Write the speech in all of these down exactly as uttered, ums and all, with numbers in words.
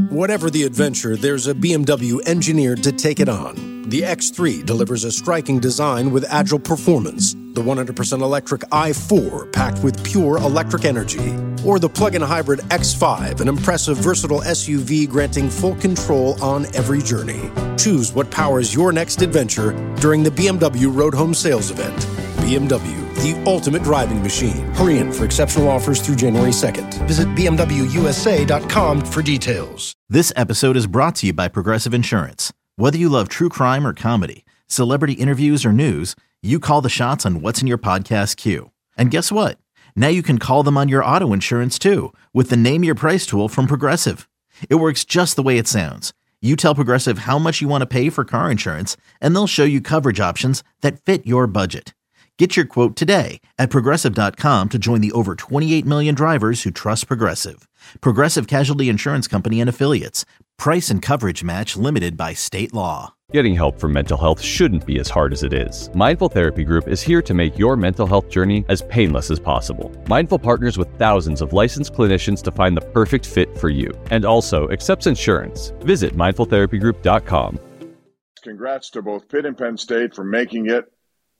Whatever the adventure, there's a B M W engineered to take it on. The X three delivers a striking design with agile performance. The one hundred percent electric i four, packed with pure electric energy. Or the plug-in hybrid X five, an impressive, versatile S U V granting full control on every journey. Choose what powers your next adventure during the B M W Road Home Sales Event. B M W, the ultimate driving machine. Hurry in for exceptional offers through January second. Visit B M W U S A dot com for details. This episode is brought to you by Progressive Insurance. Whether you love true crime or comedy, celebrity interviews or news, you call the shots on what's in your podcast queue. And guess what? Now you can call them on your auto insurance too with the Name Your Price tool from Progressive. It works just the way it sounds. You tell Progressive how much you want to pay for car insurance, and they'll show you coverage options that fit your budget. Get your quote today at Progressive dot com to join the over twenty-eight million drivers who trust Progressive. Progressive Casualty Insurance Company and Affiliates. Price and coverage match limited by state law. Getting help for mental health shouldn't be as hard as it is. Mindful Therapy Group is here to make your mental health journey as painless as possible. Mindful partners with thousands of licensed clinicians to find the perfect fit for you, and also accepts insurance. Visit mindful therapy group dot com. Congrats to both Pitt and Penn State for making it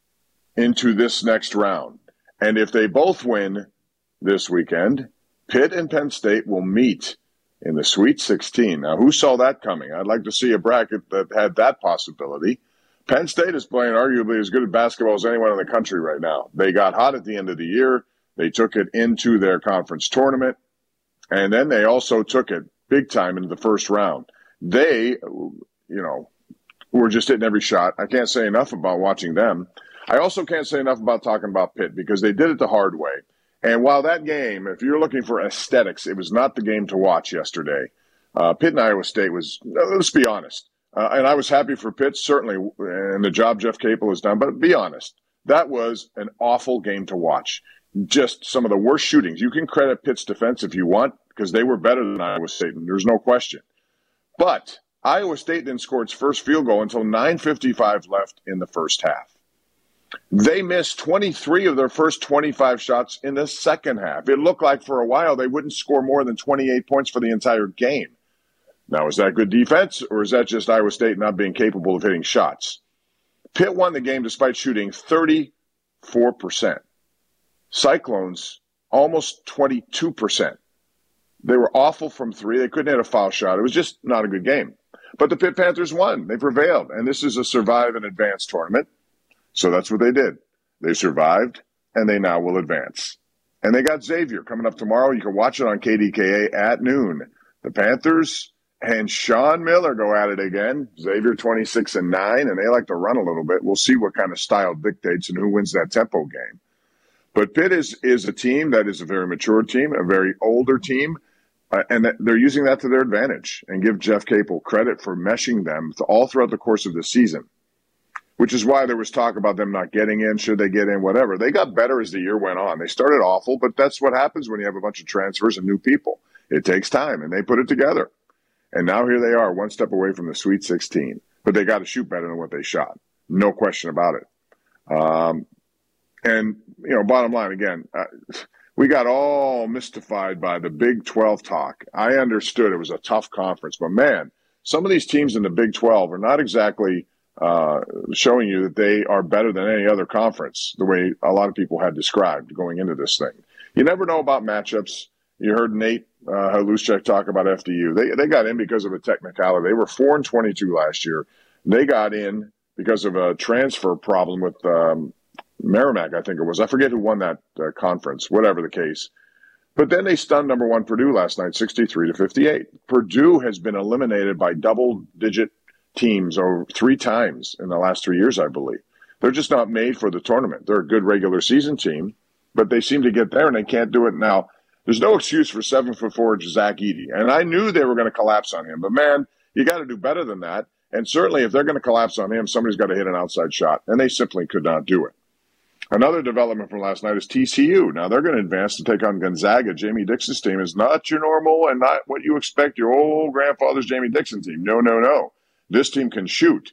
into this next round. And if they both win this weekend, Pitt and Penn State will meet in the Sweet sixteen. Now, who saw that coming? I'd like to see a bracket that had that possibility. Penn State is playing arguably as good at basketball as anyone in the country right now. They got hot at the end of the year. They took it into their conference tournament, and then they also took it big time into the first round. They, you know, were just hitting every shot. I can't say enough about watching them. I also can't say enough about talking about Pitt because they did it the hard way. And while that game, if you're looking for aesthetics, it was not the game to watch yesterday. Uh, Pitt and Iowa State was, let's be honest. Uh, and I was happy for Pitt, certainly, and the job Jeff Capel has done. But be honest, that was an awful game to watch. Just some of the worst shootings. You can credit Pitt's defense if you want because they were better than Iowa State, and there's no question. But Iowa State didn't score its first field goal until nine fifty-five left in the first half. They missed twenty-three of their first twenty-five shots in the second half. It looked like for a while they wouldn't score more than twenty-eight points for the entire game. Now, is that good defense, or is that just Iowa State not being capable of hitting shots? Pitt won the game despite shooting thirty-four percent. Cyclones, almost twenty-two percent. They were awful from three. They couldn't hit a foul shot. It was just not a good game. But the Pitt Panthers won. They prevailed. And this is a survive and advance tournament. So that's what they did. They survived, and they now will advance. And they got Xavier coming up tomorrow. You can watch it on K D K A at noon. The Panthers and Sean Miller go at it again. Xavier twenty-six and nine, and they like to run a little bit. We'll see what kind of style dictates and who wins that tempo game. But Pitt is, is a team that is a very mature team, a very older team, uh, and that they're using that to their advantage. And give Jeff Capel credit for meshing them to all throughout the course of the season. Which is why there was talk about them not getting in, should they get in, whatever. They got better as the year went on. They started awful, but that's what happens when you have a bunch of transfers and new people. It takes time, and they put it together. And now here they are, one step away from the Sweet sixteen. But they got to shoot better than what they shot. No question about it. Um, and, you know, bottom line, again, uh, we got all mystified by the Big twelve talk. I understood it was a tough conference, but, man, some of these teams in the Big twelve are not exactly – Uh, showing you that they are better than any other conference, the way a lot of people had described going into this thing. You never know about matchups. You heard Nate uh, Haluschek talk about F D U. They they got in because of a technicality. They were four and twenty-two last year. They got in because of a transfer problem with um, Merrimack, I think it was. I forget who won that uh, conference, whatever the case. But then they stunned number one Purdue last night, sixty-three to fifty-eight. Purdue has been eliminated by double-digit teams over three times in the last three years, I believe. They're just not made for the tournament. They're a good regular season team, but they seem to get there and they can't do it now. There's no excuse for seven foot four Zach Edey. And I knew they were going to collapse on him, but man, you got to do better than that. And certainly if they're going to collapse on him, somebody's got to hit an outside shot, and they simply could not do it. Another development from last night is T C U. Now they're going to advance to take on Gonzaga. Jamie Dixon's team is not your normal and not what you expect your old grandfather's Jamie Dixon team. No, no, no. This team can shoot.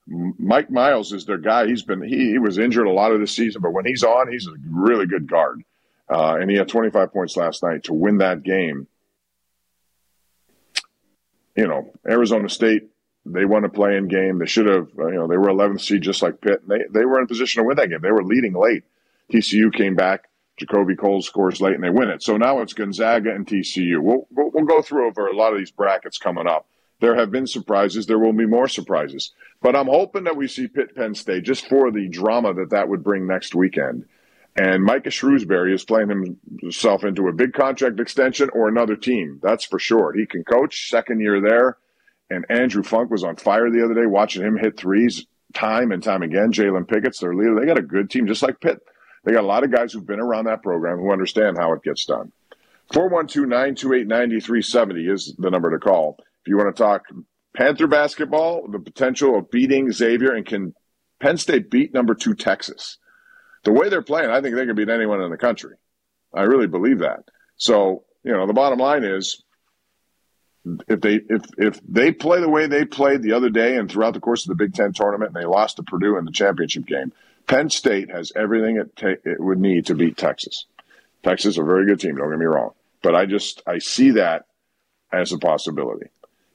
Mike Miles is their guy. He's been he, he was injured a lot of this season, but when he's on, he's a really good guard. Uh, and he had twenty-five points last night to win that game. you know, Arizona State, they won a play-in game. They should have, you know, they were eleventh seed just like Pitt. And they, they were in a position to win that game. They were leading late. T C U came back. Jacoby Cole scores late, and they win it. So now it's Gonzaga and T C U. We'll, we'll, we'll go through over a lot of these brackets coming up. There have been surprises. There will be more surprises. But I'm hoping that we see Pitt Penn State just for the drama that that would bring next weekend. And Micah Shrewsbury is playing himself into a big contract extension or another team. That's for sure. He can coach, second year there. And Andrew Funk was on fire the other day, watching him hit threes time and time again. Jalen Pickett's their leader. They got a good team, just like Pitt. They got a lot of guys who've been around that program who understand how it gets done. four one two, nine two eight, nine three seven zero is the number to call. If you want to talk Panther basketball, the potential of beating Xavier, and can Penn State beat number two Texas? The way they're playing, I think they can beat anyone in the country. I really believe that. So, you know, the bottom line is if they if if they play the way they played the other day and throughout the course of the Big Ten tournament, and they lost to Purdue in the championship game, Penn State has everything it, ta- it would need to beat Texas. Texas is a very good team, don't get me wrong. But I just I see that as a possibility.